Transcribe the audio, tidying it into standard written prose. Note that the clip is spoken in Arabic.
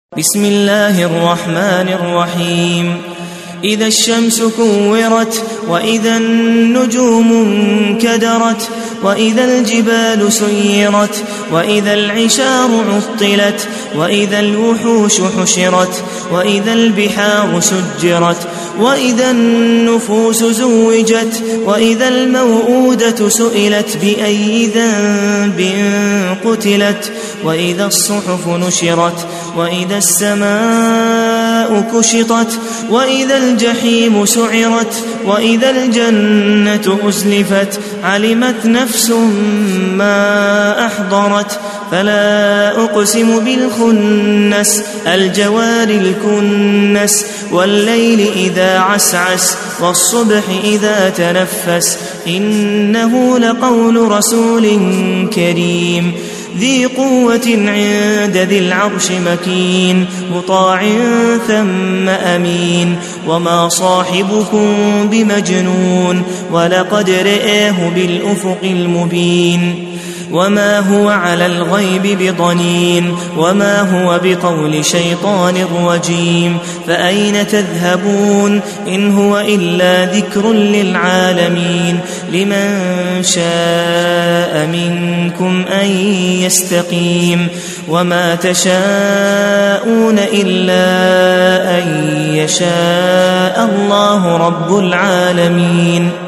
بسم الله الرحمن الرحيم. إذا الشمس كورت وإذا النجوم انكدرت وإذا الجبال سيرت وإذا العشار عطلت وإذا الوحوش حشرت وإذا البحار سجرت وإذا النفوس زوجت وإذا الموءودة سئلت بأي ذنب قتلت وإذا الصحف نشرت وإذا السماء كشطت وإذا الجحيم سعرت وإذا الجنة أزلفت علمت نفس ما أحضرت فلا أقسم بالخنس الجوار الكنس والليل إذا عسعس والصبح إذا تنفس إنه لقول رسول كريم ذي قوة عند ذي العرش مكين مطاع ثم أمين وما صاحبكم بمجنون ولقد رآه بالأفق المبين وما هو على الغيب بضنين وما هو بقول شيطان رجيم فأين تذهبون إن هو إلا ذكر للعالمين لمن شاء منكم أن يستقيم وما تشاءون إلا أن يشاء الله رب العالمين.